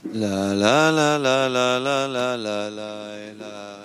La la la la la la la la la la.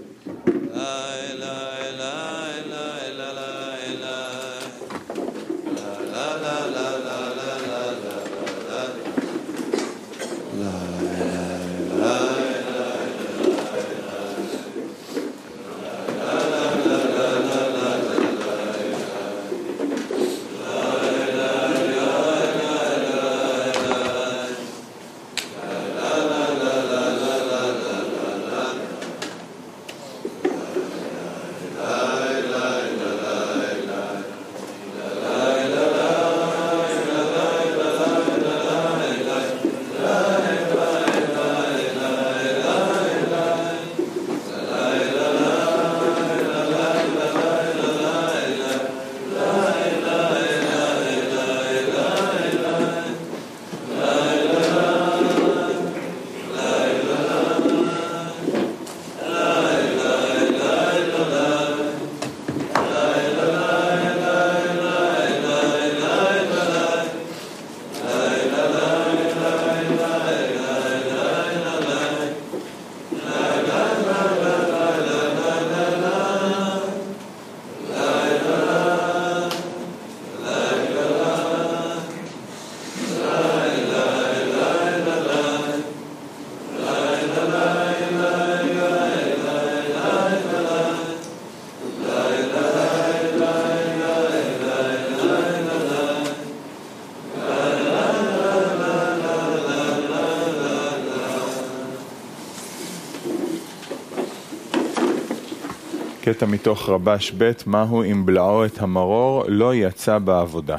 קטע מתוך רבש ב' מהו אם בלעו את המרור לא יצא בעבודה.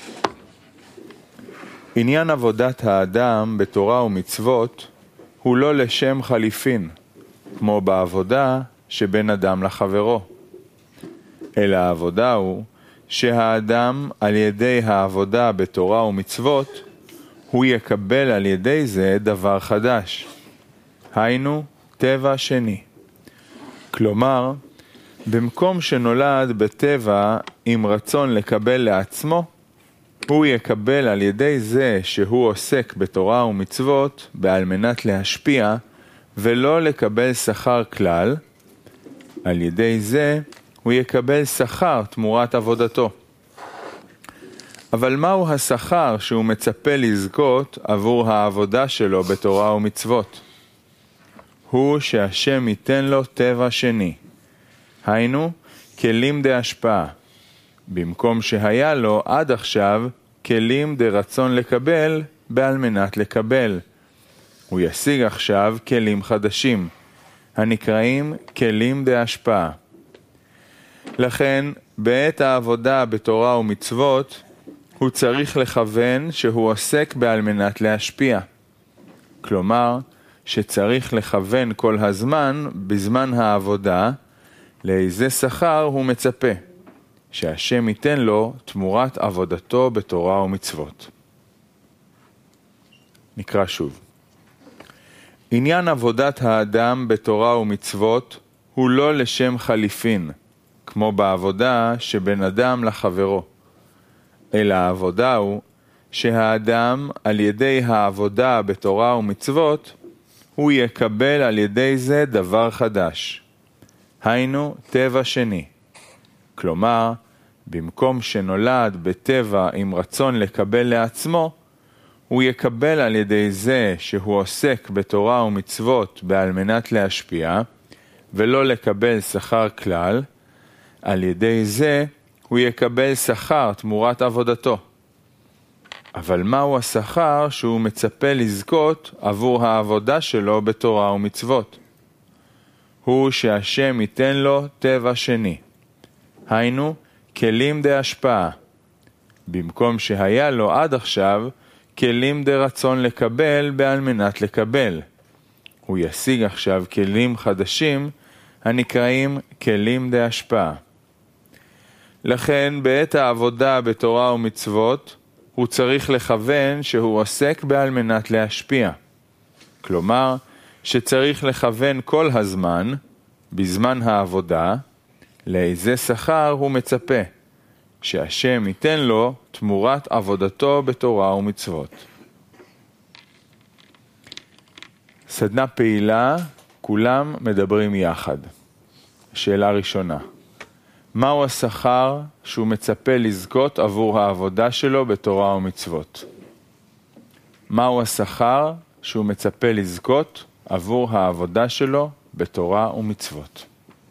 עניין עבודת האדם בתורה ומצוות הוא לא לשם חליפין, כמו בעבודה שבין אדם לחברו. אלא העבודה הוא שהאדם על ידי העבודה בתורה ומצוות הוא יקבל על ידי זה דבר חדש, היינו טבע שני. כלומר, במקום שנולד בטבע עם רצון לקבל לעצמו, הוא יקבל על ידי זה שהוא עוסק בתורה ומצוות בעל מנת להשפיע ולא לקבל שכר כלל. על ידי זה הוא יקבל שכר תמורת עבודתו. אבל מהו השכר שהוא מצפה לזכות עבור העבודה שלו בתורה ומצוות? הוא שהשם ייתן לו טבע שני, היינו כלים דה השפעה, במקום שהיה לו עד עכשיו כלים דה רצון לקבל בעל מנת לקבל. הוא ישיג עכשיו כלים חדשים, הנקראים כלים דה השפעה. לכן, בעת העבודה בתורה ומצוות, הוא צריך לכוון שהוא עוסק בעל מנת להשפיע. כלומר, שצריך לכוון כל הזמן בזמן העבודה, לאיזה שכר הוא מצפה, שהשם ייתן לו תמורת עבודתו בתורה ומצוות. נקרא שוב. עניין עבודת האדם בתורה ומצוות הוא לא לשם חליפין, כמו בעבודה שבין אדם לחברו. אלא העבודה הוא שהאדם על ידי העבודה בתורה ומצוות הוא יקבל על ידי זה דבר חדש, היינו טבע שני. כלומר, במקום שנולד בטבע עם רצון לקבל לעצמו, הוא יקבל על ידי זה שהוא עוסק בתורה ומצוות בעל מנת להשפיע, ולא לקבל שכר כלל. על ידי זה הוא יקבל שכר תמורת עבודתו. אבל מהו השכר שהוא מצפה לזכות עבור העבודה שלו בתורה ומצוות? הוא שהשם ייתן לו טבע שני, היינו כלים דה השפעה, במקום שהיה לו עד עכשיו כלים דה רצון לקבל בעל מנת לקבל. הוא ישיג עכשיו כלים חדשים הנקראים כלים דה השפעה. לכן בעת העבודה בתורה ומצוות הוא צריך לכוון שהוא עוסק בעל מנת להשפיע. כלומר, שצריך לכוון כל הזמן, בזמן העבודה, לאיזה שכר הוא מצפה, שהשם ייתן לו תמורת עבודתו בתורה ומצוות. סדנה פעילה, כולם מדברים יחד. שאלה ראשונה, מהו השכר שהוא מצפה לזכות עבור העבודה שלו בתורה ומצוות? מהו השכר שהוא מצפה לזכות עבור העבודה שלו בתורה ומצוות?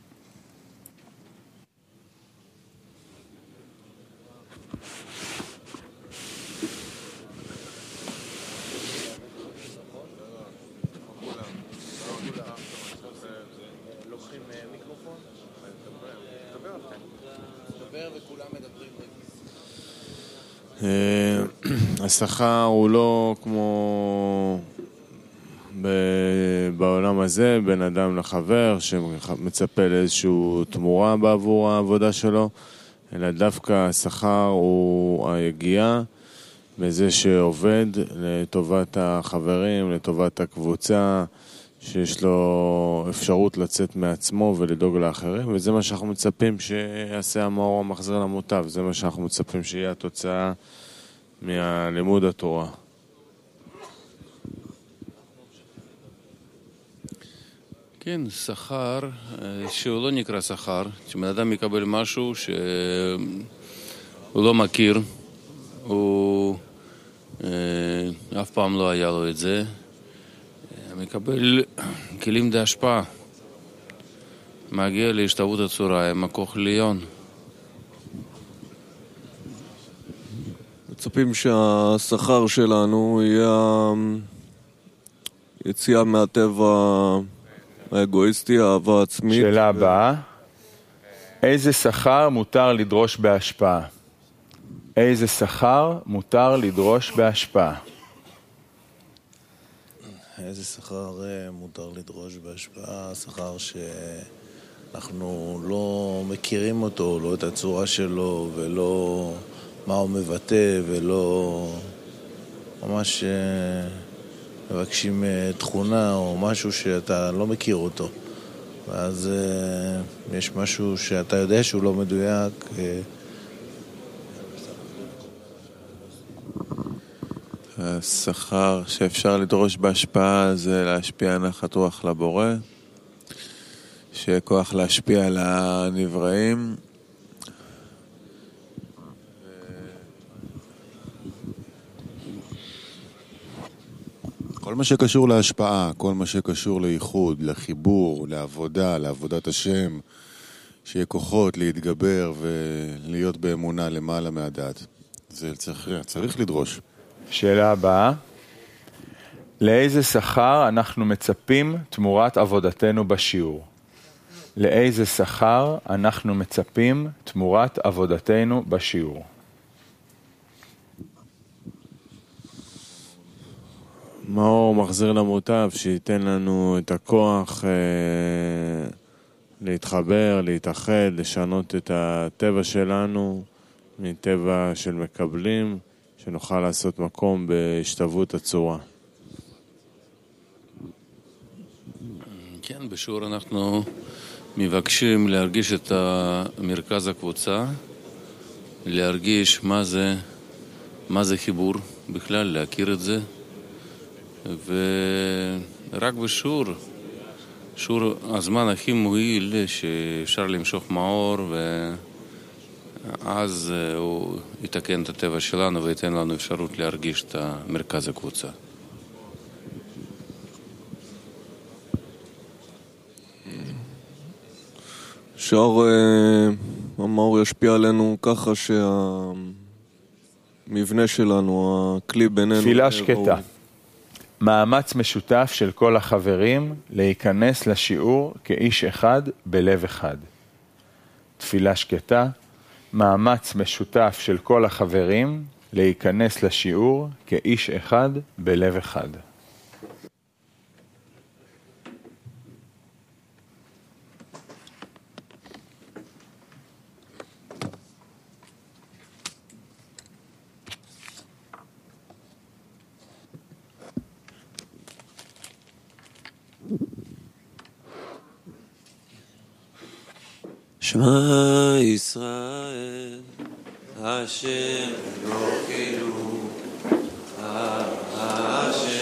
השכר הוא לא כמו בעולם הזה, בין אדם לחבר שמצפה לאיזשהו תמורה בעבור העבודה שלו, אלא דווקא השכר הוא היגיעה בזה שעובד לטובת החברים, לטובת הקבוצה, שיש לו אפשרות לצאת מעצמו ולדאוג לאחרים, וזה מה שאנחנו מצפים שיעשה המאור המחזיר למוטב, זה מה שאנחנו מצפים שיהיה התוצאה מהלימוד התורה. כן, שכר שהוא לא נקרא שכר, שבן אדם מקבל משהו שהוא לא מכיר, הוא אף פעם לא היה לו את זה, מקבל כלים להשפעה, מגיע להשתוות הצורה עם הכוח עליון. מצפים שהשכר שלנו יהיה יציאה מהטבע האגואיסטי, האהבה עצמית. שאלה הבאה, איזה שכר מותר לדרוש בהשפעה? איזה שכר מותר לדרוש בהשפעה? איזה שכר מותר לדרוש בהשפעה? שכר שאנחנו לא מכירים אותו, לא את הצורה שלו, ולא מה הוא מבטא, ולא ממש מבקשים תכונה או משהו שאתה לא מכיר אותו. ואז יש משהו שאתה יודע שהוא לא מדויק. השכר שאפשר לדרוש בהשפעה זה להשפיע נחת רוח לבורא, שיהיה כוח להשפיע על הנבראים, כל מה שקשור להשפעה, כל מה שקשור לייחוד, לחיבור, לעבודה, לעבודת השם, שיהיה כוחות להתגבר ולהיות באמונה למעלה מהדעת. זה צריך לדרוש. שאלה הבאה, לאיזה שכר אנחנו מצפים תמורת עבודתנו בשיעור? לאיזה שכר אנחנו מצפים תמורת עבודתנו בשיעור? מאור מחזיר למוטב, שייתן לנו את הכוח להתחבר, להתאחד, לשנות את הטבע שלנו מטבע של מקבלים, שנוכל לעשות מקום בהשתוות הצורה. כן, בשיעור אנחנו מבקשים להרגיש את מרכז הקבוצה, להרגיש מה זה חיבור בכלל, להכיר את זה. ורק בשיעור, הזמן הכי מועיל שאפשר למשוך מאור, ואז הוא יתקן את הטבע שלנו וייתן לנו אפשרות להרגיש את מרכז הקבוצה. המאור ישפיע עלינו ככה שהמבנה שלנו, הכלי בינינו... תפילה שקטה. מאמץ משותף של כל החברים להיכנס לשיעור כאיש אחד בלב אחד. תפילה שקטה, מאמץ משותף של כל החברים להיכנס לשיעור כאיש אחד בלב אחד. שמע ישראל, השם אלוקינו, השם